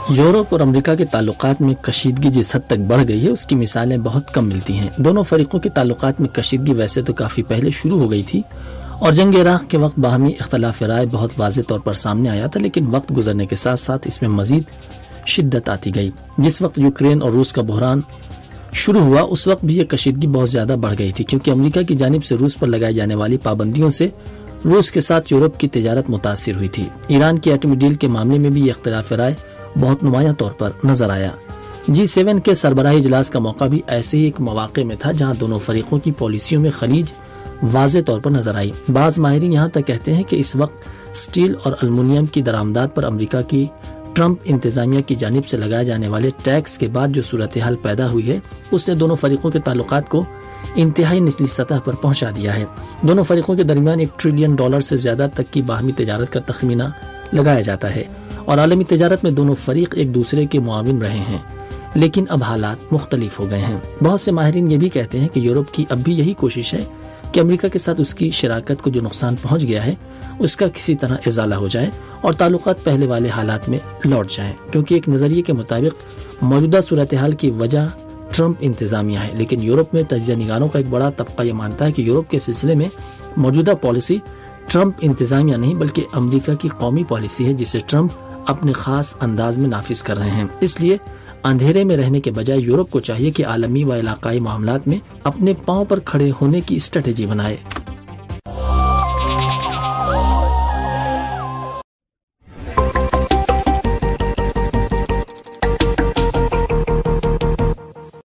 Europe اور امریکہ کے تعلقات میں کشیدگی جس حد تک بڑھ گئی ہے اس کی مثالیں بہت کم ملتی ہیں۔ دونوں فریقوں کے تعلقات میں کشیدگی ویسے تو کافی پہلے شروع ہو گئی تھی اور جنگ عراق کے وقت باہمی اختلاف رائے بہت واضح طور پر سامنے آیا تھا، لیکن وقت گزرنے کے ساتھ ساتھ اس میں مزید شدت آتی گئی۔ جس وقت یوکرین اور روس کا بحران شروع ہوا اس وقت بھی یہ کشیدگی بہت زیادہ بڑھ گئی تھی، کیونکہ امریکہ کی جانب سے روس پر لگائی جانے والی پابندیوں سے روس کے ساتھ یورپ کی تجارت متاثر ہوئی تھی۔ ایران کی ایٹمی ڈیل کے معاملے میں بھی یہ اختلاف رائے بہت نمایاں طور پر نظر آیا۔ G7 کے سربراہی اجلاس کا موقع بھی ایسے ہی ایک مواقع میں تھا جہاں دونوں فریقوں کی پالیسیوں میں خلیج واضح طور پر نظر آئی۔ بعض ماہرین یہاں تک کہتے ہیں کہ اس وقت سٹیل اور المونیم کی درآمدات پر امریکہ کی ٹرمپ انتظامیہ کی جانب سے لگائے جانے والے ٹیکس کے بعد جو صورتحال پیدا ہوئی ہے اس نے دونوں فریقوں کے تعلقات کو انتہائی نچلی سطح پر پہنچا دیا ہے۔ دونوں فریقوں کے درمیان $1 ٹریلین سے زیادہ تک کی باہمی تجارت کا تخمینہ لگایا جاتا ہے اور عالمی تجارت میں دونوں فریق ایک دوسرے کے معاون رہے ہیں، لیکن اب حالات مختلف ہو گئے ہیں۔ بہت سے ماہرین یہ بھی کہتے ہیں کہ یورپ کی اب بھی یہی کوشش ہے کہ امریکہ کے ساتھ اس کی شراکت کو جو نقصان پہنچ گیا ہے اس کا کسی طرح ازالہ ہو جائے اور تعلقات پہلے والے حالات میں لوٹ جائیں، کیونکہ ایک نظریے کے مطابق موجودہ صورتحال کی وجہ ٹرمپ انتظامیہ ہے، لیکن یورپ میں تجزیہ نگاروں کا ایک بڑا طبقہ یہ مانتا ہے کہ یورپ کے سلسلے میں موجودہ پالیسی ٹرمپ انتظامیہ نہیں بلکہ امریکہ کی قومی پالیسی ہے جسے ٹرمپ اپنے خاص انداز میں نافذ کر رہے ہیں۔ اس لیے اندھیرے میں رہنے کے بجائے یورپ کو چاہیے کہ عالمی و علاقائی معاملات میں اپنے پاؤں پر کھڑے ہونے کی اسٹریٹجی بنائے۔